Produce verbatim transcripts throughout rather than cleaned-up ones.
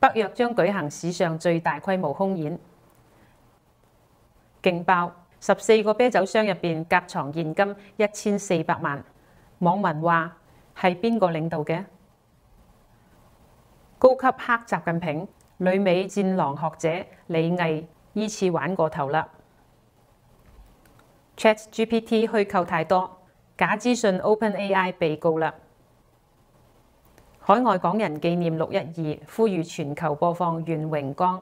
北約將舉行史上最大規模兇演，勁爆！十四個啤酒箱入邊夾藏現金一千四百萬。網民話係邊個領導嘅？高級黑習近平，旅美戰狼學者李毅依次玩過頭啦。ChatGPT 虛構太多，假資訊 OpenAI 被告啦。海外港人紀念六一二，呼籲全球播放願榮光。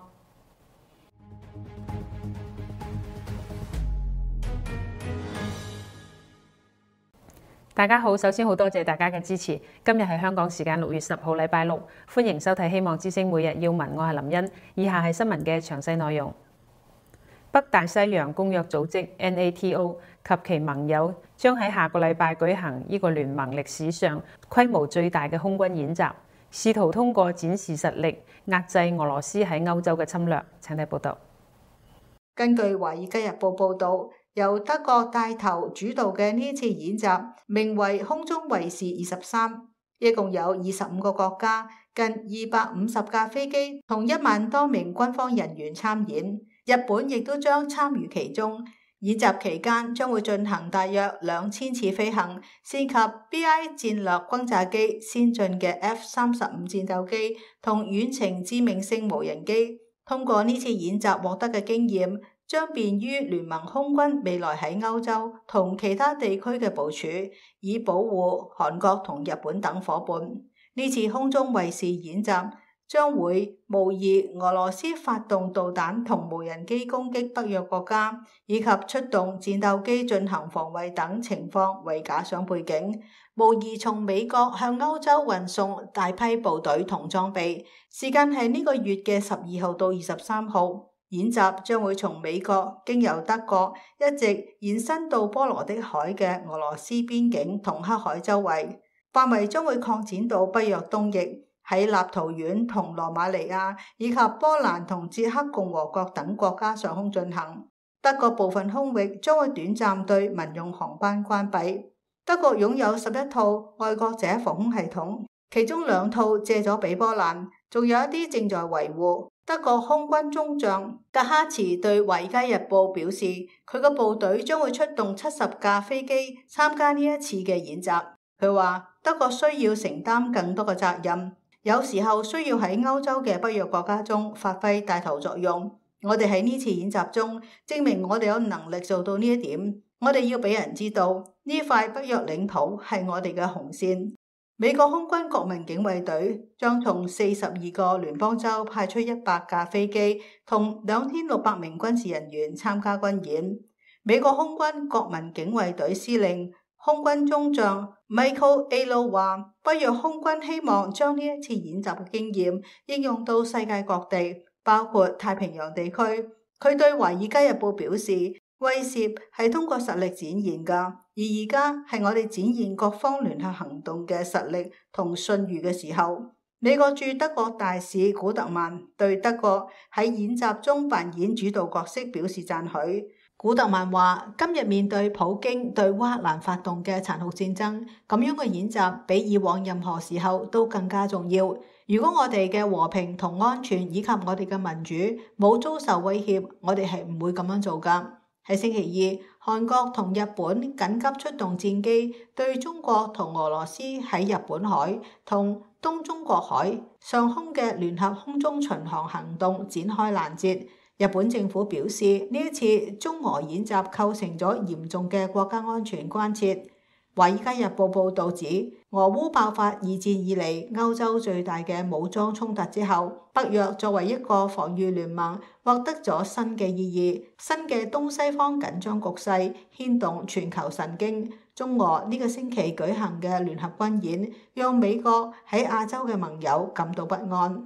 大家好，首先好多謝大家嘅支持。今日係香港時間六月十號，禮拜六，歡迎收睇《希望之聲每日要聞》，我係林茵。以下係新聞嘅詳細內容。北大西洋公約組織 N A T O 及其盟友將喺下個禮拜舉行呢個聯盟歷史上規模最大嘅空軍演習，試圖通過展示實力壓制俄羅斯喺歐洲嘅侵略。請睇報道。 根據《華爾街日報》報導，由德國帶頭主導嘅呢次演習，名為空中衛士二十三，一共有二十五個國家、近二百五十架飛機同一萬多名軍方人員參演。日本亦都將參與其中。演習期間將會進行大約兩千次飛行，涉及 B I 戰略轟炸機、先進嘅 F 三十五戰鬥機同遠程致命性無人機。通過呢次演習獲得嘅經驗，將便於聯盟空軍未來喺歐洲同其他地區嘅部署，以保護韓國同日本等夥伴。呢次空中衛士演習將會模擬俄羅斯發動導彈同無人機攻擊北約國家，以及出動戰鬥機進行防衛等情況為假想背景，模擬從美國向歐洲運送大批部隊同裝備。時間係呢個月嘅十二號到二十三號。演習將會從美國經由德國一直延伸到波羅的海嘅俄羅斯邊境同黑海周圍，範圍將會擴展到北約東翼，喺立陶宛同羅馬尼亞以及波蘭同捷克共和國等國家上空進行。德國部分空域將會短暫對民用航班關閉。德國擁有十一套愛國者防空系統，其中兩套借咗俾波蘭，仲有一啲正在維護。德國空軍中將格哈茨對《華爾街日報》表示，佢個部隊將會出動七十架飛機參加呢一次嘅演習。佢話德國需要承擔更多嘅責任，有時候需要喺歐洲嘅北約國家中發揮帶頭作用。我哋喺呢次演習中證明我哋有能力做到呢一點。我哋要俾人知道呢塊北約領土係我哋嘅紅線。美國空軍國民警衛隊將從四十二個聯邦州派出一百架飛機同兩千六百名軍事人員參加軍演。美國空軍國民警衛隊司令空軍中將 Michael Alo 話，北約空軍希望將呢一次演習嘅經驗應用到世界各地，包括太平洋地區。佢對《華爾街日報》表示，威懾係通過實力展現㗎，而而家係我哋展現各方聯合行動嘅實力同信譽嘅時候。美國駐德國大使古特曼對德國喺演習中扮演主導角色表示讚許。古特曼話：今日面對普京對烏克蘭發動嘅殘酷戰爭，咁樣嘅演習比以往任何時候都更加重要。如果我哋嘅和平同安全以及我哋嘅民主冇遭受威脅，我哋係唔會咁樣做㗎。喺星期二，韓國同日本緊急出動戰機，對中國同俄羅斯喺日本海同東中國海上空嘅聯合空中巡航行動展開攔截。日本政府表示，呢一次中俄演習構成咗嚴重嘅國家安全關切。《華爾街日報》報導指，俄烏爆發二戰以嚟歐洲最大嘅武裝衝突之後，北約作為一個防禦聯盟，獲得咗新嘅意義。新嘅東西方緊張局勢牽動全球神經。中俄呢個星期舉行嘅聯合軍演，讓美國喺亞洲嘅盟友感到不安。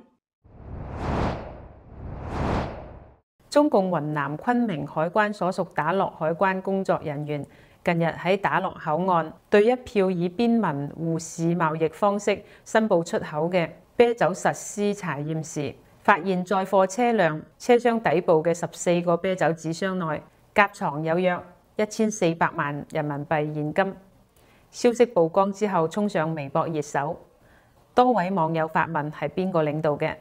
中共雲南昆明海關所屬打樂海關工作人員近日喺打樂口岸對一票以邊民互市貿易方式申報出口嘅啤酒實施查驗時，發現載貨車輛車廂底部嘅十四個啤酒紙箱內夾藏有約一千四百萬人民幣現金。消息曝光之後，衝上微博熱搜，多位網友發問係邊個領導嘅？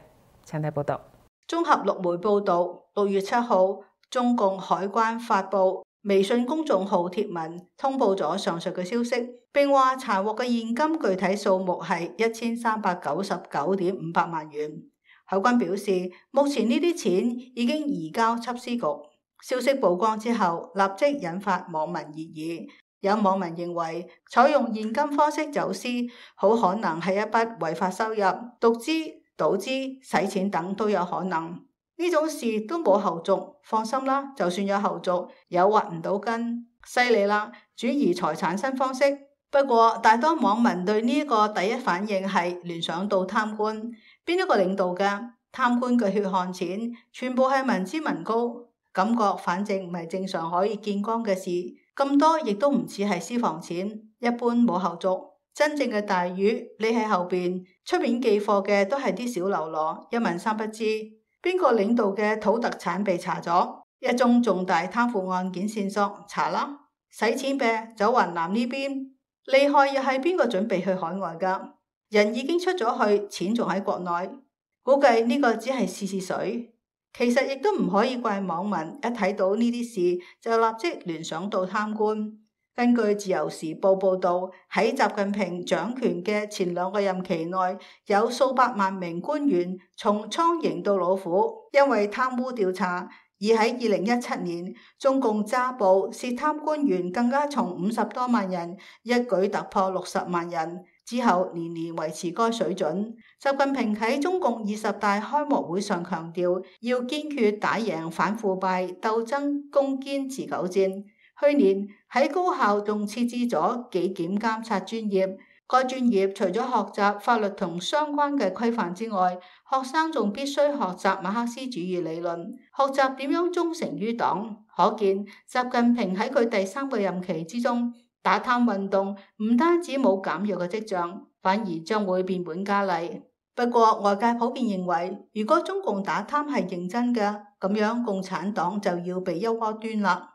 請睇報道。 綜合陸媒報導，六月七號，中共海關發布微信公眾號貼文，通報咗上述嘅消息，並話查獲嘅現金具體數目係一千三百九十九點五百萬元。海關表示，目前呢啲錢已經移交緝私局。消息曝光之後，立即引發網民熱議。有網民認為，採用現金方式走私，好可能係一筆違法收入，毒資、賭資、洗錢等都有可能。呢種事都冇後續，放心啦，就算有後續，有挖唔到根，犀利啦！轉移財產新方式。不過，大多網民對呢個第一反應係聯想到貪官，邊一個領導嘅貪官嘅血汗錢，全部係民脂民膏。感覺反正唔係正常可以見光嘅事，咁多亦都唔似係私房錢，一般冇後續。真正嘅大魚匿喺後邊，出面寄貨嘅都係啲小流羅，一問三不知。邊個領導嘅土特產被查咗？一宗重大貪腐案件線索查啦，洗錢唄走雲南呢邊，厲害又係邊個準備去海外噶？人已經出咗去，錢仲喺國內，估計呢個只係試試水。其實亦都唔可以怪網民，一睇到呢啲事就立即聯想到貪官。根據自由時報報導，喺習近平掌權嘅前兩個任期內，有數百萬名官員從蒼蠅到老虎，因為貪污調查。而喺二零一七年，中共揸捕涉貪官員更加從五十多萬人一舉突破六十萬人，之後年年維持該水準。習近平喺中共二十大開幕會上強調，要堅決打贏反腐敗鬥爭攻堅持久戰。去年喺高校仲設置咗紀檢監察專業，該專業除咗學習法律同相關嘅規範之外，學生仲必須學習馬克思主義理論，學習點樣忠誠於黨。可見習近平喺佢第三個任期之中，打貪運動唔單止冇減弱嘅跡象，反而將會變本加厲。不過外界普遍認為，如果中共打貪係認真嘅，咁樣共產黨就要被休鍋端啦。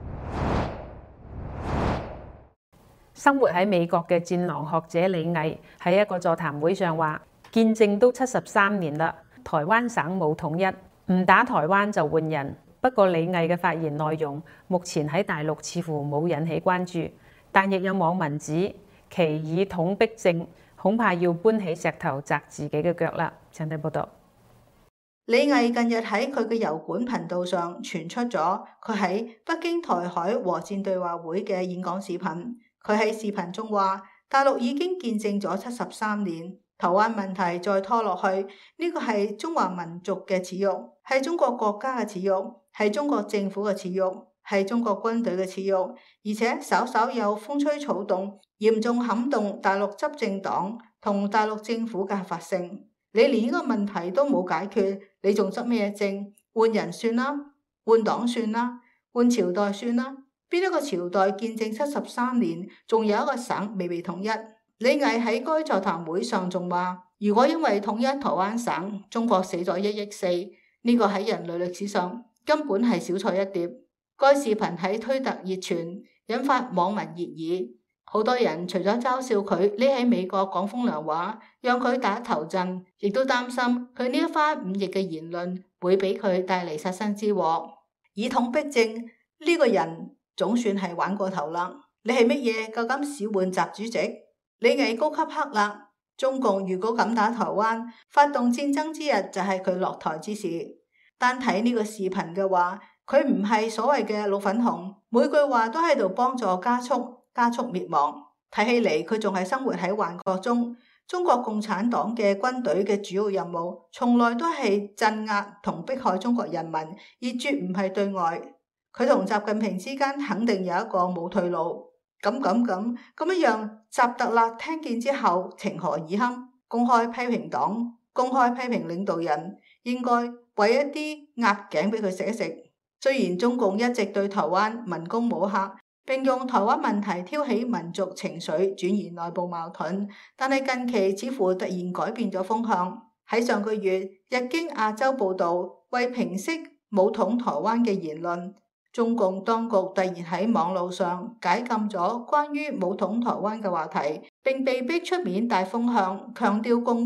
生活喺美國嘅戰狼學者李毅喺一個座談會上話，見證都七十三年啦，台灣省冇統一，唔打台灣就換人。不過李毅嘅發言內容目前喺大陸似乎冇引起關注，但亦有網民指其以統逼政，恐怕要搬起石頭砸自己嘅腳啦。請睇報道。 李毅近日喺佢嘅油管頻道上傳出咗佢喺北京台海和戰對話會嘅演講視頻。佢喺視頻中話，大陸已經見證咗七十三年，台灣問題再拖落去，呢個係中華民族嘅恥辱，係中國國家嘅恥辱，係中國政府嘅恥辱，係中國軍隊嘅恥辱，而且稍稍有風吹草動，嚴重撼動大陸執政黨同大陸政府嘅合法性。你連呢個問題都冇解決，你仲執咩政？換人算啦，換黨算啦，換朝代算啦。邊一個朝代見證七十三年，仲有一個省未被統一？李毅喺該座談會上仲話，如果因為統一台灣省，中國死咗一億四，呢個喺人類歷史上根本係小菜一碟。該視頻喺推特熱傳，引發網民熱議。好多人除咗嘲笑佢匿喺美國講風涼話，讓佢打頭陣，亦都擔心佢呢一番忤逆嘅言論會俾佢帶嚟殺身之禍。以統逼政呢個人總算係玩過頭啦！你係乜嘢夠膽使喚習主席？李毅高級黑啦！中共如果敢打台灣，發動戰爭之日就係佢落台之時。單睇呢個視頻嘅話，佢唔係所謂嘅老粉紅，每句話都喺度幫助加速加速滅亡。睇起嚟佢仲係生活喺幻覺中。中國共產黨嘅軍隊嘅主要任務，從來都係鎮壓同迫害中國人民，而絕唔係對外。佢同習近平之間肯定有一個冇退路。咁咁咁咁一樣，習特勒聽見之後情何以堪？公開批評黨，公開批評領導人，應該餵一啲鴨頸俾佢食一食。雖然中共一直對台灣文攻武嚇，並用台灣問題挑起民族情緒，轉移內部矛盾，但係近期似乎突然改變咗風向。喺上個月，日經亞洲報導，為平息武統台灣嘅言論，中共當局突然喺網路上解禁咗關於武統台灣嘅話題，並被逼出面帶風向，強調共軍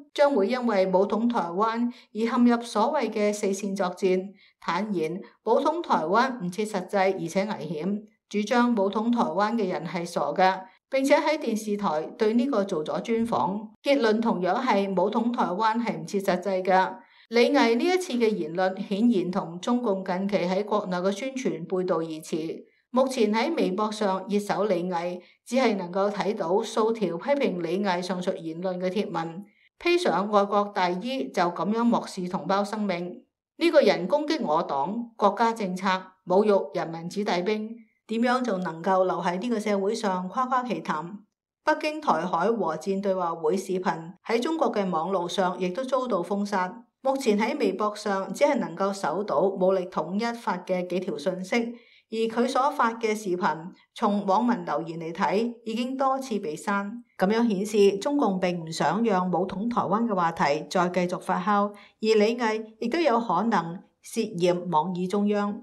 將會因為武統台灣而陷入所謂嘅四線作戰，坦言武統台灣唔切實際而且危險，主張武統台灣嘅人係傻嘅，並且喺電視台對呢個做咗專訪，結論同樣係武統台灣係唔切實際嘅。李毅呢一次嘅言論顯然同中共近期喺國內嘅宣傳背道而馳。目前喺微博上熱搜李毅，只係能夠睇到數條批評李毅上述言論嘅貼文，披上愛國大衣就咁樣漠視同胞生命。呢個人攻擊我黨國家政策，侮辱人民子弟兵，點樣仲能夠留喺呢個社會上誇誇其談？北京台海和戰對話會視頻喺中國嘅網路上亦都遭到封殺。目前喺微博上只係能夠搜到武力統一發嘅幾條信息，而佢所發嘅視頻，從網民留言嚟睇，已經多次被刪。咁樣顯示中共並唔想讓武統台灣嘅話題再繼續發酵，而李毅亦都有可能涉嫌妄議中央。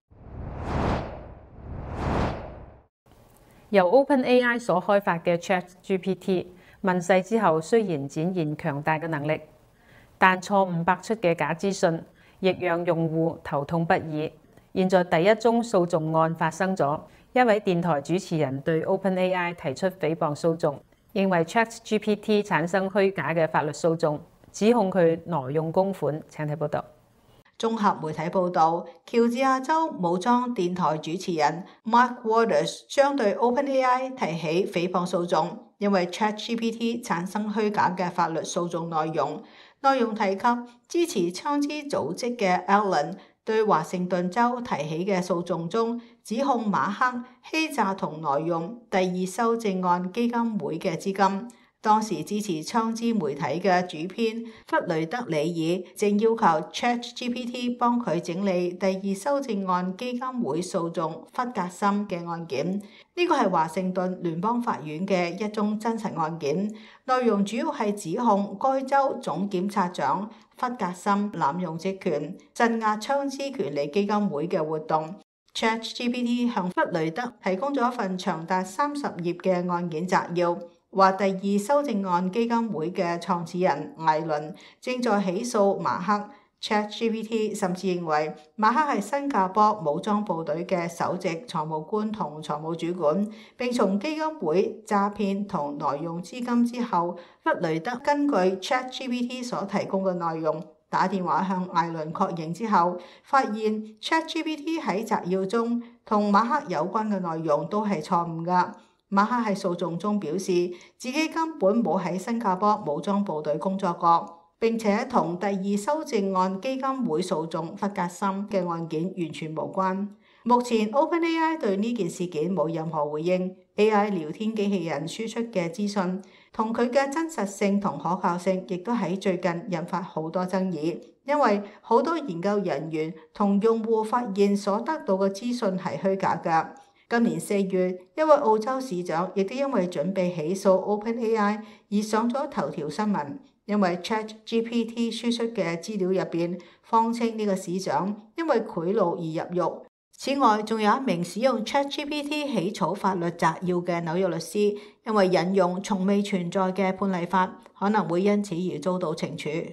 由 OpenAI 所開發嘅 ChatGPT 問世之後，雖然展現強大嘅能力，但錯誤百出嘅假資訊亦讓用戶頭痛不已。現在第一宗訴訟案發生咗，一位電台主持人對 OpenAI 提出誹謗訴訟，認為 ChatGPT 產生虛假嘅法律訴訟，指控佢挪用公款。請睇報道。 綜合媒體報導，喬治亞州武裝電台主持人 Mark Waters 將對 OpenAI 提起誹謗訴訟，因為 ChatGPT 產生虛假嘅法律訴訟內容。內容提及支持槍支組織嘅 Allen 對華盛頓州提起嘅訴訟中，指控馬克欺詐同挪用第二修正案基金會嘅資金。當時支持槍支媒體嘅主編弗雷德里爾正要求 ChatGPT 幫佢整理第二修正案基金會訴訟弗格森嘅案件。呢個係華盛頓聯邦法院嘅一宗真實案件，內容主要係指控該州總檢察長弗格森濫用職權，鎮壓槍支權利基金會嘅活動。ChatGPT 向弗雷德提供咗一份長達三十頁嘅案件摘要。話第二修正案基金會嘅創始人艾倫正在起訴馬克。ChatGPT 甚至認為馬克係新加坡武裝部隊嘅首席財務官同財務主管，並從基金會詐騙同挪用資金之後，弗雷德根據 ChatGPT 所提供嘅內容打電話向艾倫確認之後，發現 ChatGPT 喺摘要中同馬克有關嘅內容都係錯誤㗎。馬克喺訴訟中表示自己根本冇喺新加坡武裝部隊工作過，並且同第二修正案基金會訴訟弗格森嘅案件完全無關。目前 OpenAI 對呢件事件冇任何回應。A I 聊天機器人輸出嘅資訊同佢嘅真實性同可靠性，亦都喺最近引發好多爭議，因為好多研究人員同用戶發現所得到嘅資訊係虛假㗎。今年四月，一位澳洲市長亦都因為準備起訴 OpenAI 而上咗頭條新聞，因為 ChatGPT 輸出嘅資料入邊謊稱呢個市長因為賄賂而入獄。此外，仲有一名使用 ChatGPT 起草法律摘要嘅紐約律師，因為引用從未存在嘅判例法，可能會因此而遭到懲處。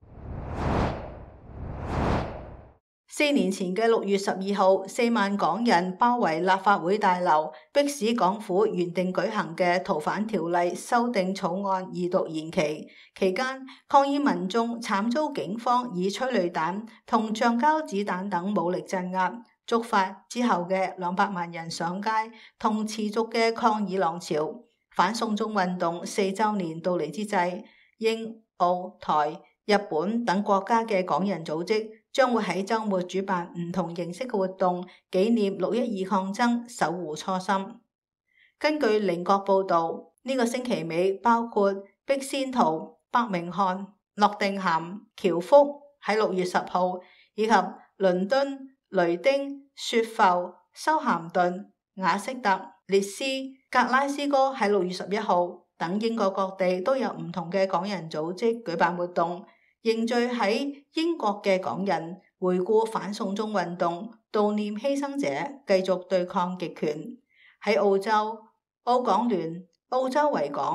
四年前嘅六月十二號，四萬港人包圍立法會大樓，迫使港府原定舉行嘅逃犯條例修訂草案二讀延期。期間，抗議民眾慘遭警方以催淚彈同橡膠子彈等武力鎮壓，觸發之後嘅兩百萬人上街同持續嘅抗議浪潮。反送中運動四週年到嚟之際，英、澳、台、日本等國家嘅港人組織將會喺週末主辦唔同形式嘅活動，紀念六一二抗爭，守護初心。根據菱角報導，呢、這個星期尾包括碧仙桃、伯明翰、諾定咸、僑福喺六月十號，以及倫敦、雷丁、雪浮、修咸頓、雅色特、列斯、格拉斯哥喺六月十一號等英國各地都有唔同嘅港人組織舉辦活動，凝聚喺英國嘅港人回顧反送中運動，悼念犧牲者，繼續對抗極權。喺澳洲，澳港聯、澳洲維港、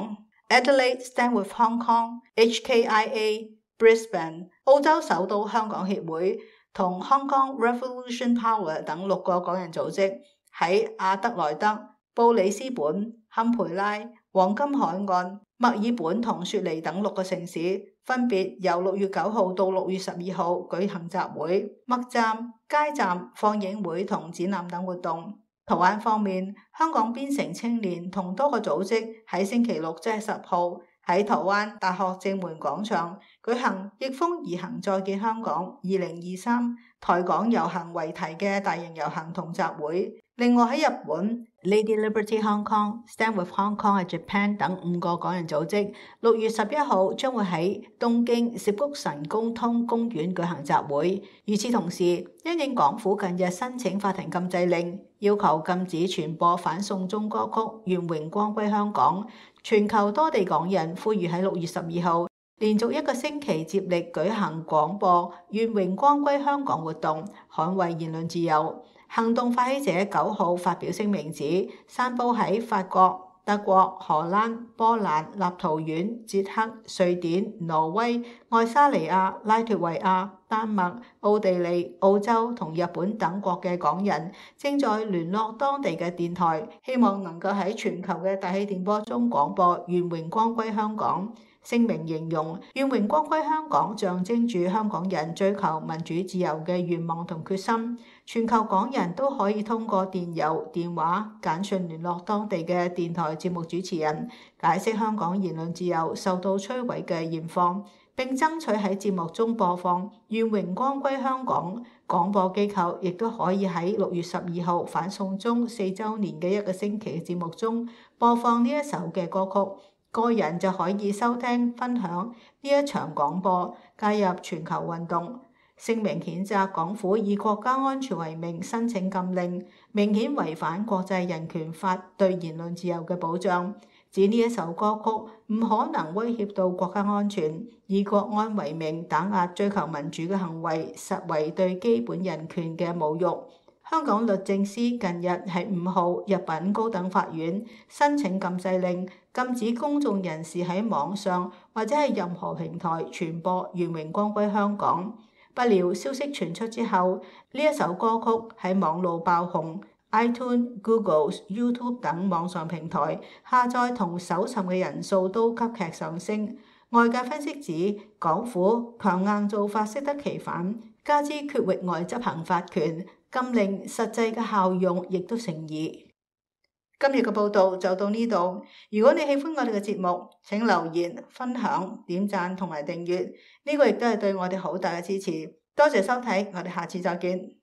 Adelaide Stand with Hong Kong、H K I A、Brisbane、澳洲首都香港協會同 Hong Kong Revolution Power 等六個港人組織喺阿德萊德、布里斯本、堪培拉、黃金海岸、墨爾本同雪梨等六個城市，分別由六月九號到六月十二號舉行集會、默站、街站、放映會同展覽等活動。台灣方面，香港邊城青年同多個組織喺星期六即係十號喺台灣大學正門廣場舉行逆風而行再見香港二零二三台港遊行為題嘅大型遊行同集會。另外喺日本 Lady Liberty Hong Kong、Stand with Hong Kong at Japan 等五個港人組織，六月十一號將會喺東京涉谷神宮通公園舉行集會。與此同時，因應港府近日申請法庭禁制令，要求禁止傳播反送中歌曲《願榮光歸香港》，全球多地港人呼籲喺六月十二號連續一個星期接力舉行廣播《願榮光歸香港》活動，捍衛言論自由。行動發起者九號發表聲明指，散佈喺法國、德國、荷蘭、波蘭、立陶宛、捷克、瑞典、挪威、愛沙尼亞、拉脫維亞、丹麥、奧地利、澳洲同日本等國嘅港人，正在聯絡當地嘅電台，希望能夠喺全球嘅大氣電波中廣播願榮光歸香港。聲明形容願榮光歸香港象徵住香港人追求民主自由嘅願望同決心。全球港人都可以通過電郵、電話、簡訊聯絡當地嘅電台節目主持人，解釋香港言論自由受到摧毀嘅現況，並爭取喺節目中播放願榮光歸香港。廣播機構亦都可以喺六月十二號反送中四週年嘅一個星期嘅節目中播放呢一首嘅歌曲。個人就可以收聽、分享呢一場廣播，加入全球運動。聲明譴責港府以國家安全為名申請禁令，明顯違反國際人權法對言論自由嘅保障。指呢一首歌曲唔可能威脅到國家安全，以國安為名打壓追求民主嘅行為，實為對基本人權嘅侮辱。香港律政司近日喺五號入禀高等法院申請禁制令，禁止公眾人士喺網上或者係任何平台傳播願榮光歸香港。不料消息傳出之後，呢一首歌曲喺網路爆紅 ，iTunes、Google、YouTube 等網上平台下載同搜尋嘅人數都急劇上升。外界分析指，港府強硬做法適得其反，加之缺域外執行法權，禁令實際嘅效用亦都成疑。今日嘅報道就到呢度。如果你喜歡我哋嘅節目，請留言、分享、點讚同埋訂閱，呢個亦都係對我哋好大嘅支持。多謝收睇，我哋下次再見。